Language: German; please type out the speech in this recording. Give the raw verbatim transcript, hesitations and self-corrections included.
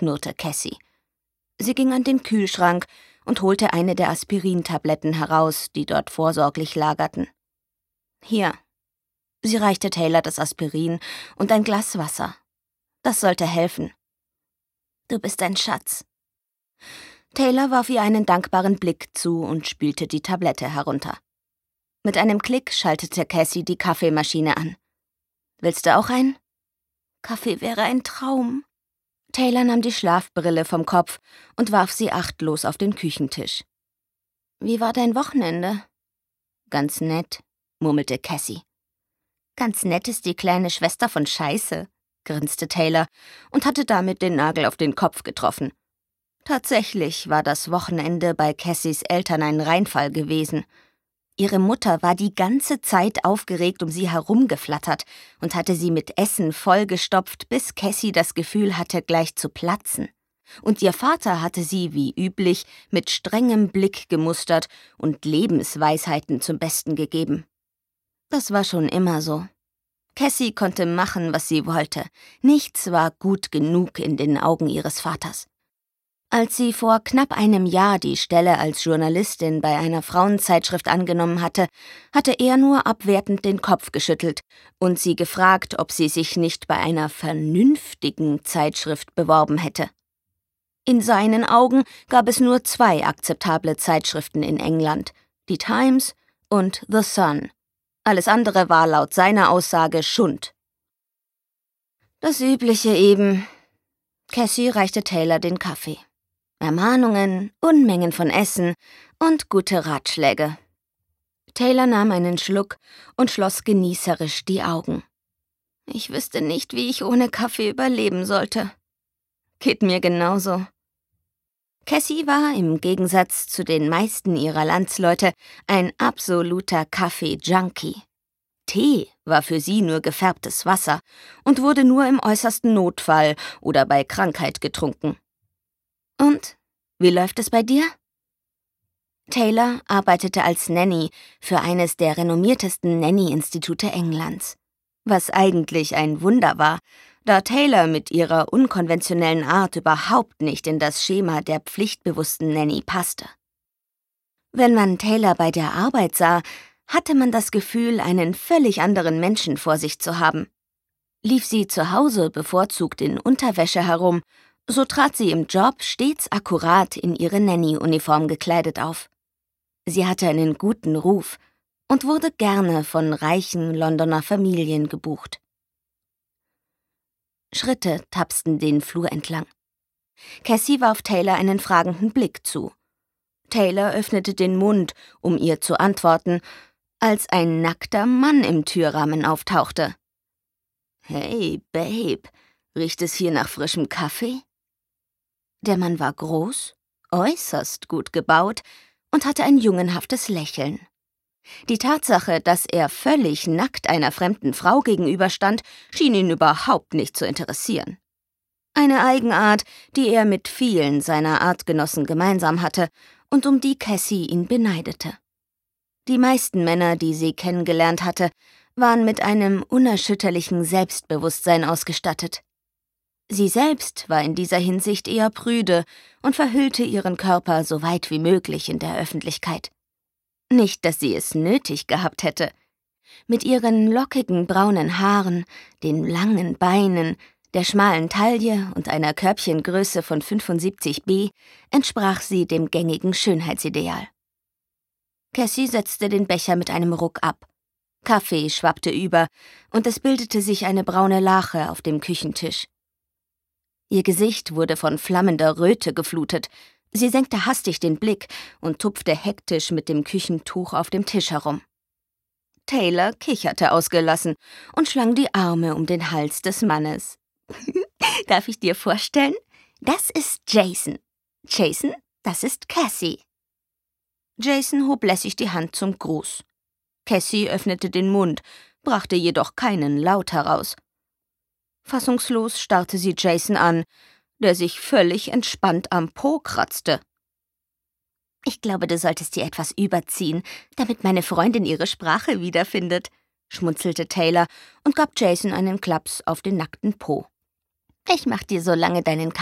knurrte Cassie. Sie ging an den Kühlschrank und holte eine der Aspirintabletten heraus, die dort vorsorglich lagerten. »Hier.« Sie reichte Taylor das Aspirin und ein Glas Wasser. Das sollte helfen. »Du bist ein Schatz.« Taylor warf ihr einen dankbaren Blick zu und spülte die Tablette herunter. Mit einem Klick schaltete Cassie die Kaffeemaschine an. »Willst du auch einen?« »Kaffee wäre ein Traum.« Taylor nahm die Schlafbrille vom Kopf und warf sie achtlos auf den Küchentisch. »Wie war dein Wochenende?« »Ganz nett«, murmelte Cassie. »Ganz nett ist die kleine Schwester von Scheiße«, grinste Taylor und hatte damit den Nagel auf den Kopf getroffen. Tatsächlich war das Wochenende bei Cassies Eltern ein Reinfall gewesen. Ihre Mutter war die ganze Zeit aufgeregt um sie herumgeflattert und hatte sie mit Essen vollgestopft, bis Cassie das Gefühl hatte, gleich zu platzen. Und ihr Vater hatte sie, wie üblich, mit strengem Blick gemustert und Lebensweisheiten zum Besten gegeben. Das war schon immer so. Cassie konnte machen, was sie wollte. Nichts war gut genug in den Augen ihres Vaters. Als sie vor knapp einem Jahr die Stelle als Journalistin bei einer Frauenzeitschrift angenommen hatte, hatte er nur abwertend den Kopf geschüttelt und sie gefragt, ob sie sich nicht bei einer vernünftigen Zeitschrift beworben hätte. In seinen Augen gab es nur zwei akzeptable Zeitschriften in England, die Times und The Sun. Alles andere war laut seiner Aussage Schund. Das Übliche eben. Cassie reichte Taylor den Kaffee. Ermahnungen, Unmengen von Essen und gute Ratschläge. Taylor nahm einen Schluck und schloss genießerisch die Augen. Ich wüsste nicht, wie ich ohne Kaffee überleben sollte. Geht mir genauso. Cassie war, im Gegensatz zu den meisten ihrer Landsleute, ein absoluter Kaffee-Junkie. Tee war für sie nur gefärbtes Wasser und wurde nur im äußersten Notfall oder bei Krankheit getrunken. Und, wie läuft es bei dir? Taylor arbeitete als Nanny für eines der renommiertesten Nanny-Institute Englands. Was eigentlich ein Wunder war, da Taylor mit ihrer unkonventionellen Art überhaupt nicht in das Schema der pflichtbewussten Nanny passte. Wenn man Taylor bei der Arbeit sah, hatte man das Gefühl, einen völlig anderen Menschen vor sich zu haben. Lief sie zu Hause bevorzugt in Unterwäsche herum, so trat sie im Job stets akkurat in ihre Nanny-Uniform gekleidet auf. Sie hatte einen guten Ruf und wurde gerne von reichen Londoner Familien gebucht. Schritte tapsten den Flur entlang. Cassie warf Taylor einen fragenden Blick zu. Taylor öffnete den Mund, um ihr zu antworten, als ein nackter Mann im Türrahmen auftauchte. »Hey, Babe, riecht es hier nach frischem Kaffee?« Der Mann war groß, äußerst gut gebaut und hatte ein jungenhaftes Lächeln. Die Tatsache, dass er völlig nackt einer fremden Frau gegenüberstand, schien ihn überhaupt nicht zu interessieren. Eine Eigenart, die er mit vielen seiner Artgenossen gemeinsam hatte und um die Cassie ihn beneidete. Die meisten Männer, die sie kennengelernt hatte, waren mit einem unerschütterlichen Selbstbewusstsein ausgestattet. Sie selbst war in dieser Hinsicht eher prüde und verhüllte ihren Körper so weit wie möglich in der Öffentlichkeit. Nicht, dass sie es nötig gehabt hätte. Mit ihren lockigen braunen Haaren, den langen Beinen, der schmalen Taille und einer Körbchengröße von fünfundsiebzig B entsprach sie dem gängigen Schönheitsideal. Cassie setzte den Becher mit einem Ruck ab. Kaffee schwappte über und es bildete sich eine braune Lache auf dem Küchentisch. Ihr Gesicht wurde von flammender Röte geflutet. Sie senkte hastig den Blick und tupfte hektisch mit dem Küchentuch auf dem Tisch herum. Taylor kicherte ausgelassen und schlang die Arme um den Hals des Mannes. »Darf ich dir vorstellen? Das ist Jason. Jason, das ist Cassie.« Jason hob lässig die Hand zum Gruß. Cassie öffnete den Mund, brachte jedoch keinen Laut heraus. Fassungslos starrte sie Jason an, der sich völlig entspannt am Po kratzte. »Ich glaube, du solltest dir etwas überziehen, damit meine Freundin ihre Sprache wiederfindet«, schmunzelte Taylor und gab Jason einen Klaps auf den nackten Po. »Ich mach dir so lange deinen